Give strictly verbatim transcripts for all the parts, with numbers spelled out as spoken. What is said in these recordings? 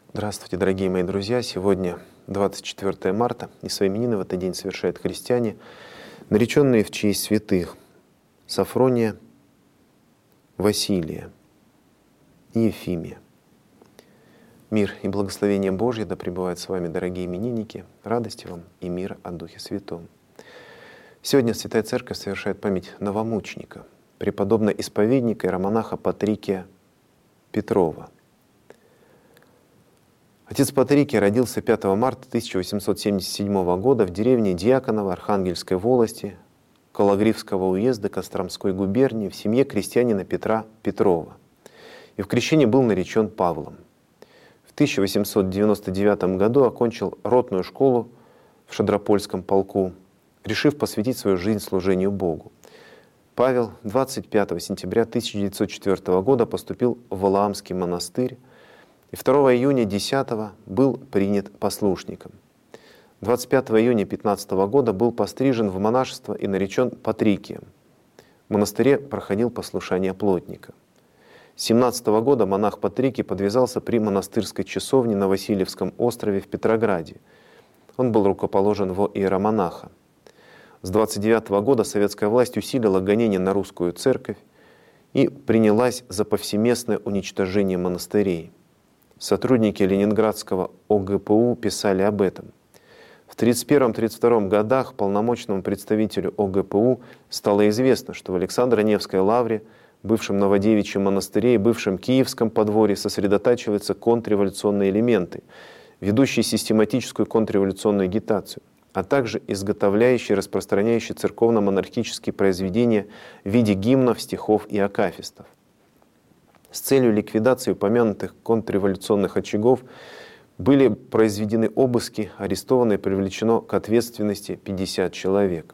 Здравствуйте, дорогие мои друзья! Сегодня двадцать четвёртое марта, и свои именины в этот день совершают христиане, нареченные в честь святых Сафрония, Василия и Ефимия. Мир и благословение Божье да пребывают с вами, дорогие именинники, радости вам и мира от Духе Святом. Сегодня Святая Церковь совершает память новомученика, преподобного исповедника и иеромонаха Патрикия Петрова. Отец Патрикий родился пятого марта тысяча восемьсот семьдесят седьмого года в деревне Дьяконово Архангельской волости Кологривского уезда Костромской губернии в семье крестьянина Петра Петрова. И в крещении был наречен Павлом. В тысяча восемьсот девяносто девятом году окончил ротную школу в Шадропольском полку, решив посвятить свою жизнь служению Богу. Павел двадцать пятого сентября тысяча девятьсот четвёртого года поступил в Валаамский монастырь, и второго июня десятого был принят послушником. двадцать пятого июня пятнадцатого года был пострижен в монашество и наречен Патрикием. В монастыре проходил послушание плотника. С семнадцатого года монах Патрикий подвязался при монастырской часовне на Васильевском острове в Петрограде. Он был рукоположен во иеромонаха. С двадцать девятого года советская власть усилила гонения на русскую церковь и принялась за повсеместное уничтожение монастырей. Сотрудники Ленинградского О Г П У писали об этом. В тридцать первом — тридцать втором годах полномочному представителю О Г П У стало известно, что в Александро-Невской лавре, бывшем Новодевичьем монастыре и бывшем Киевском подворье сосредотачиваются контрреволюционные элементы, ведущие систематическую контрреволюционную агитацию, а также изготовляющие и распространяющие церковно-монархические произведения в виде гимнов, стихов и акафистов. С целью ликвидации упомянутых контрреволюционных очагов были произведены обыски, арестовано и привлечено к ответственности пятьдесят человек.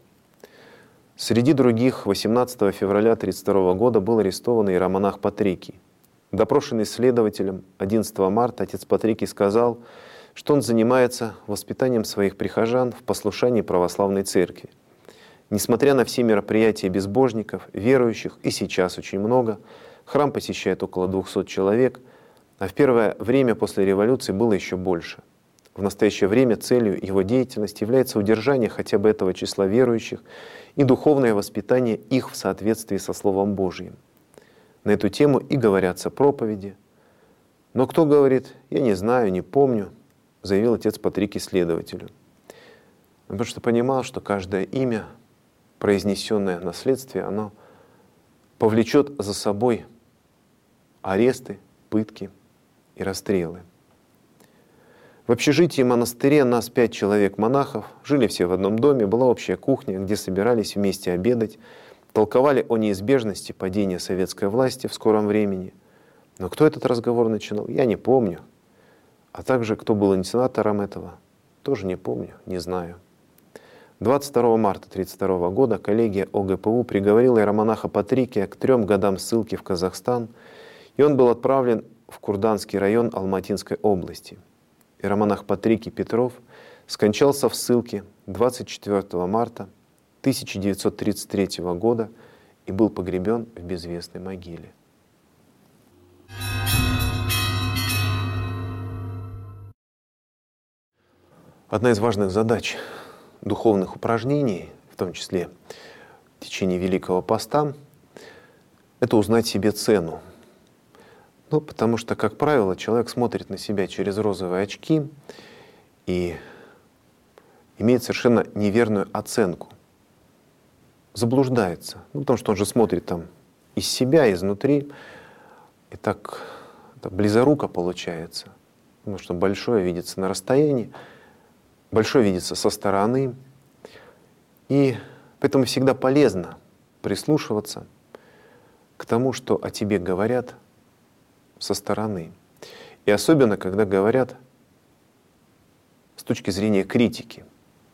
Среди других восемнадцатого февраля тысяча девятьсот тридцать второго года был арестован иеромонах Патрикий. Допрошенный следователем одиннадцатого марта отец Патрикий сказал, что он занимается воспитанием своих прихожан в послушании православной церкви. Несмотря на все мероприятия безбожников, верующих и сейчас очень много, храм посещает около двухсот человек, а в первое время после революции было еще больше. В настоящее время целью его деятельности является удержание хотя бы этого числа верующих и духовное воспитание их в соответствии со Словом Божьим. На эту тему и говорятся проповеди. Но кто говорит, я не знаю, не помню, заявил отец Патрикий следователю. Потому что понимал, что каждое имя, произнесенное на следствии, оно повлечет за собой аресты, пытки и расстрелы. В общежитии монастыря нас пять человек монахов, жили все в одном доме, была общая кухня, где собирались вместе обедать, толковали о неизбежности падения советской власти в скором времени. Но кто этот разговор начинал, я не помню. А также кто был инициатором этого, тоже не помню, не знаю. двадцать второго марта тысяча девятьсот тридцать второго года коллегия О Г П У приговорила иеромонаха Патрикия к трем годам ссылки в Казахстан, и он был отправлен в Курданский район Алматинской области. Иеромонах Патрикий Петров скончался в ссылке двадцать четвёртого марта тысяча девятьсот тридцать третьего года и был погребен в безвестной могиле. Одна из важных задач духовных упражнений, в том числе в течение Великого Поста, это узнать себе цену. Ну, потому что, как правило, человек смотрит на себя через розовые очки и имеет совершенно неверную оценку. Заблуждается. Ну, потому что он же смотрит там из себя, изнутри. И так это близоруко получается. Потому что большое видится на расстоянии, большое видится со стороны. И поэтому всегда полезно прислушиваться к тому, что о тебе говорят со стороны. И особенно, когда говорят с точки зрения критики.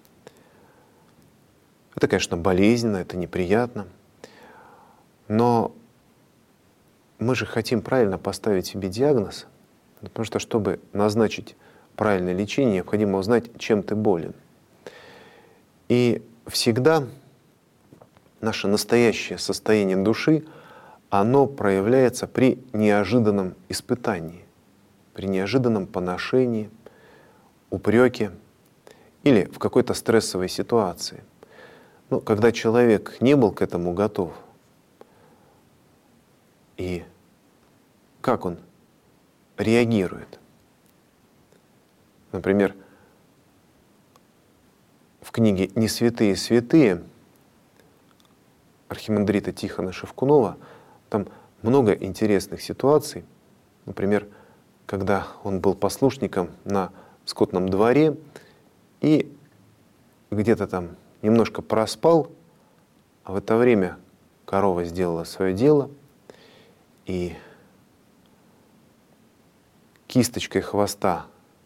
Это, конечно, болезненно, это неприятно, но мы же хотим правильно поставить себе диагноз, потому что, чтобы назначить правильное лечение, необходимо узнать, чем ты болен. И всегда наше настоящее состояние души, оно проявляется при неожиданном испытании, при неожиданном поношении, упреке или в какой-то стрессовой ситуации. Ну, когда человек не был к этому готов, и как он реагирует. Например, в книге «Не святые святые» архимандрита Тихона Шевкунова там много интересных ситуаций. Например, когда он был послушником на скотном дворе и где-то там немножко проспал, а в это время корова сделала свое дело и кисточкой хвоста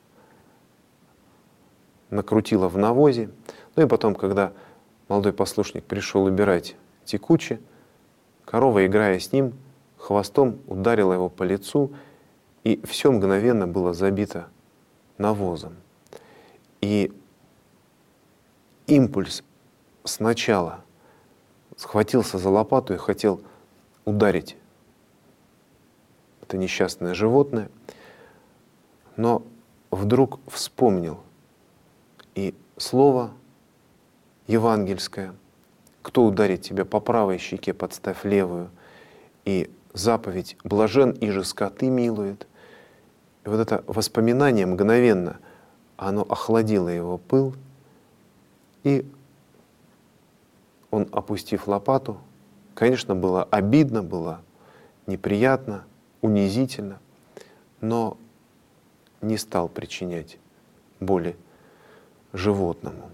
накрутила в навозе. Ну и потом, когда молодой послушник пришел убирать текуче, корова, играя с ним, хвостом ударила его по лицу, и все мгновенно было забито навозом. И импульс сначала схватился за лопату и хотел ударить это несчастное животное, но вдруг вспомнил и слово евангельское: «Кто ударит тебя по правой щеке, подставь левую», и заповедь «Блажен, иже скоты милует». И вот это воспоминание мгновенно, оно охладило его пыл, и он, опустив лопату, конечно, было обидно, было неприятно, унизительно, но не стал причинять боли животному.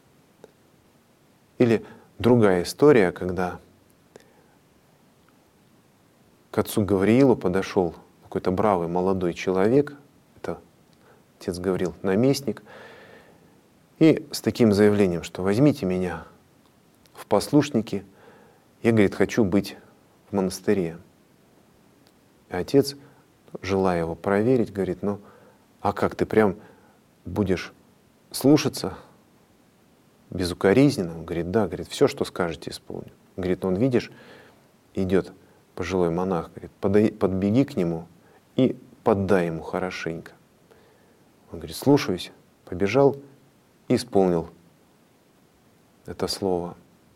Или другая история, когда к отцу Гавриилу подошел какой-то бравый молодой человек, это отец Гавриил, наместник, и с таким заявлением, что возьмите меня в послушники, я, говорит, хочу быть в монастыре. И отец, желая его проверить, говорит: ну, а как, ты прям будешь слушаться безукоризненно? Он говорит: да, говорит, все, что скажете, исполню. Говорит: он, видишь, идет пожилой монах, говорит, подай, подбеги к нему и поддай ему хорошенько. Он говорит: слушаюсь, побежал и исполнил это слово.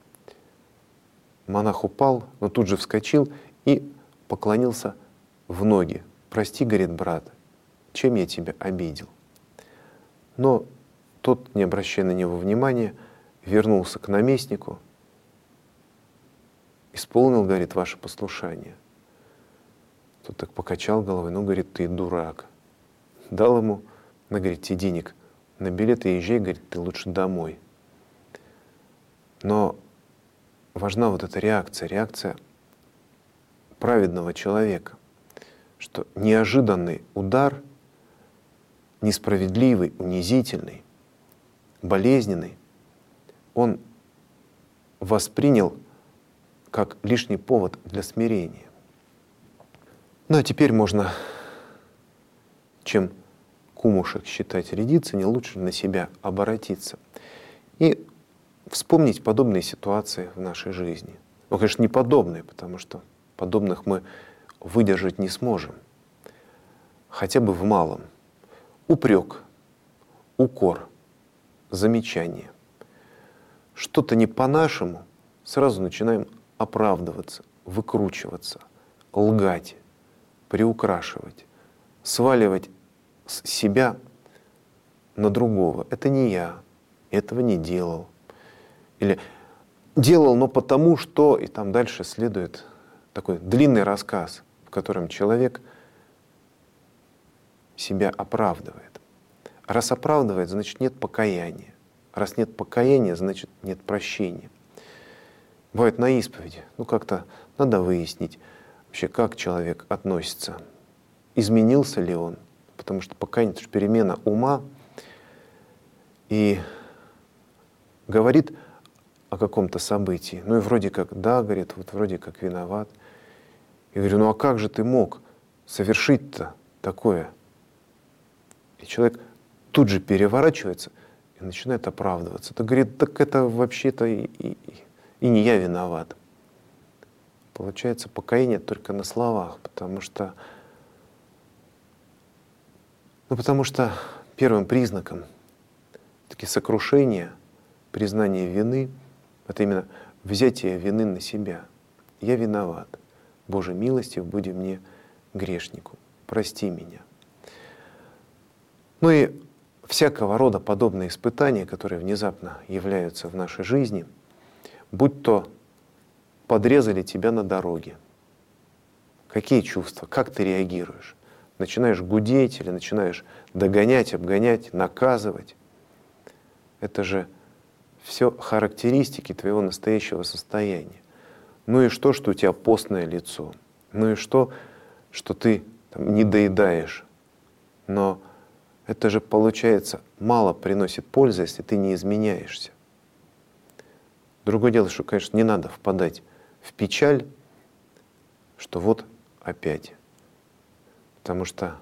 Монах упал, но тут же вскочил и поклонился в ноги. Прости, говорит, брат, чем я тебя обидел? Но тот, не обращая на него внимания, вернулся к наместнику, исполнил, говорит, ваше послушание. Тот так покачал головой: ну, говорит, ты дурак. Дал ему, ну, говорит, тебе денег на билет и езжай, говорит, ты лучше домой. Но важна вот эта реакция, реакция праведного человека, что неожиданный удар, несправедливый, унизительный, болезненный, он воспринял как лишний повод для смирения. Ну а теперь можно, чем кумушек считать рядиться, не лучше на себя обратиться и вспомнить подобные ситуации в нашей жизни. Ну, конечно, не подобные, потому что подобных мы выдержать не сможем. Хотя бы в малом. Упрек, укор, замечание. Что-то не по-нашему, сразу начинаем оправдываться, выкручиваться, лгать, приукрашивать, сваливать с себя на другого. Это не я, этого не делал. Или делал, но потому что, и там дальше следует такой длинный рассказ, в котором человек себя оправдывает. Раз оправдывает, значит нет покаяния. Раз нет покаяния, значит нет прощения. Бывает на исповеди, ну как-то надо выяснить вообще, как человек относится, изменился ли он, потому что покаяние — это же перемена ума, и говорит о каком-то событии, ну и вроде как да, говорит, вот вроде как виноват. Я говорю: ну а как же ты мог совершить-то такое? И человек тут же переворачивается и начинает оправдываться. Это говорит: так это вообще-то и, и, и не я виноват. Получается, покаяние только на словах, потому что Ну, потому что первым признаком таки сокрушения, признания вины — это именно взятие вины на себя. Я виноват. Боже, милостив буди мне, грешнику. Прости меня. Ну и всякого рода подобные испытания, которые внезапно являются в нашей жизни, будь то подрезали тебя на дороге, какие чувства, как ты реагируешь? Начинаешь гудеть или начинаешь догонять, обгонять, наказывать? Это же все характеристики твоего настоящего состояния. Ну и что, что у тебя постное лицо? Ну и что, что ты там не доедаешь? Но это же, получается, мало приносит пользы, если ты не изменяешься. Другое дело, что, конечно, не надо впадать в печаль, что вот опять. Потому что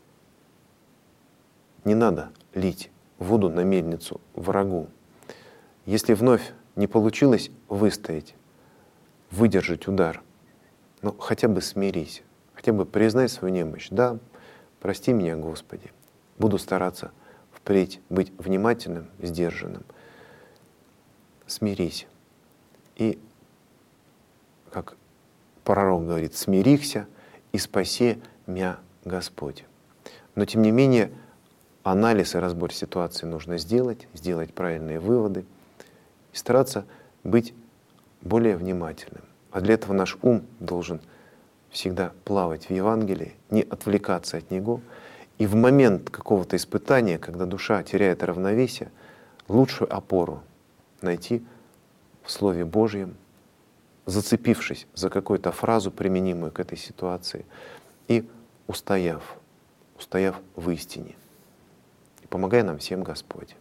не надо лить воду на мельницу врагу. Если вновь не получилось выстоять, выдержать удар, ну хотя бы смирись, хотя бы признай свою немощь. Да, прости меня, Господи. Буду стараться впредь быть внимательным, сдержанным. Смирись. И, как пророк говорит, смирихся и спаси мя Господь. Но тем не менее, анализ и разбор ситуации нужно сделать, сделать правильные выводы и стараться быть более внимательным. А для этого наш ум должен всегда плавать в Евангелии, не отвлекаться от него. И в момент какого-то испытания, когда душа теряет равновесие, лучшую опору найти в Слове Божьем, зацепившись за какую-то фразу, применимую к этой ситуации, и устояв, устояв в истине. И помогай нам всем Господь.